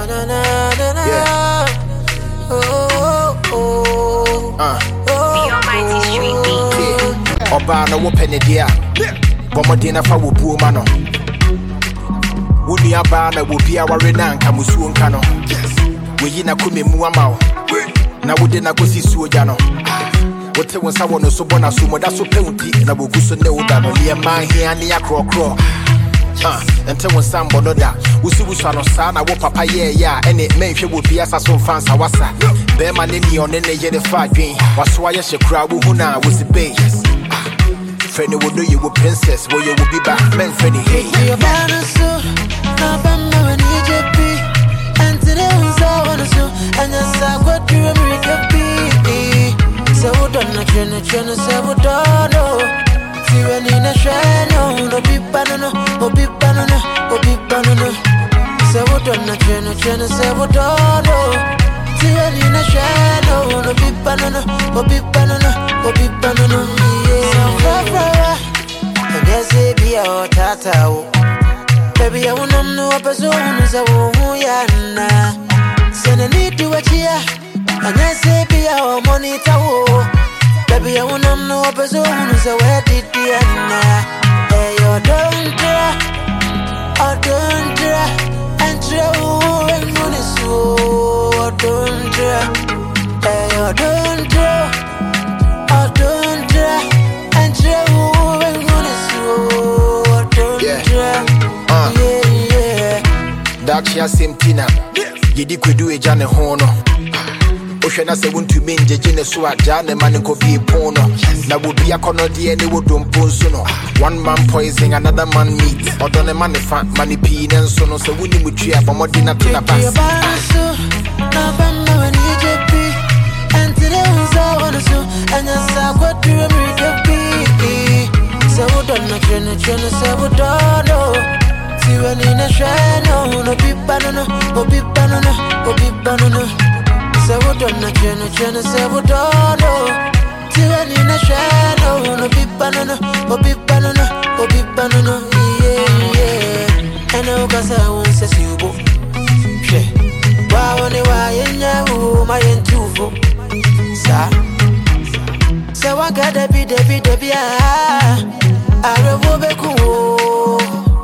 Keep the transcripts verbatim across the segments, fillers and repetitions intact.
Yeah. Oh, oh, uh. The Almighty Street Beat. Oba na wo penedia. Bomodina fa wo bu ma no. Wuni aba na wo bia ware na nka musuo nka no. Wo yi na kome mu ama wo. Na wo de na gosi suo ja no. Wote wonsa wono so bona so moda so peuti na wo guso ne wo da no le ma hia ne akro kro. Ah, ente wonsa mbono da. Wusi wusu ano sa na wo papa ye ya ene menhwe wo bia sa so fansa wasa. Be ma ne ni one ne ye de fa dwen. Waso aye hekra wo hu na wo si be. Friend wo do you wo princess wo you wo be back men friend hey. You banna so na bamba when you J P and today we saw one so and just I got to America be. So we don't na chena chena so we don't know. See when in a shine no be banana no be banana no be banana. So we don't na chena chena so we don't know. See when in a shine no be banana no be banana no be banana. Yes, baby, oh, tata, oh. Baby, I wanna know a person who's a woman, yeah. Send a need to watch here. And yes, baby, oh, money, oh. Baby, I wanna know a person who's a wet, yeah. Hey, you don't try, oh, don't try, and try, and money, so don't try. Hey, you don't try, oh, don't try, and try. Dachi asemtina yedi kwedu eja ne ho no ohwe na se wontu menje gene so aja ne man ko bi pon no na wo bia kono de ne wo dompo nso no one man poison another man meat odo ne man fa man pi ne nso no se woni mutua bomodi na to na pass na bamba when you J P and today we saw one so and just I got to America be. So we don't know chena chena so we don't know. See when in a shine, no, no be banana, no be banana, no be banana. So we don't know, chena, chena, so we don't know. See when in a shine, no, no be banana, no be banana, no be banana. Yeah, yeah. And now, cause I want to see you, boo. She, why, when you are in your my entufo. Sa, so I gotta be, Debbie, Debbie, ah, I will be cool.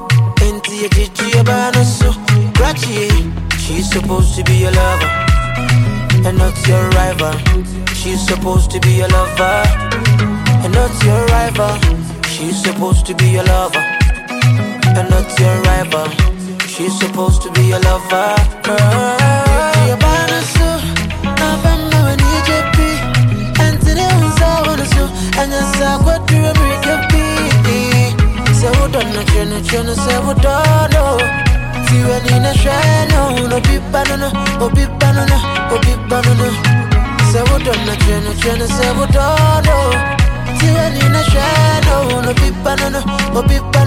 She's supposed to be your lover and not your rival. She's supposed to be your lover and not your rival. She's supposed to be your lover and not your rival. She's supposed to be your lover. Your banner so now bamba when you J P and today we saw one so and just I got to America be. So we don't know chena chena so we don't know. See when in a shine, no, no be banana, no be banana, no be banana. So we don't know chena chena so we don't know. See when in a shine, no, no be banana, no be banana.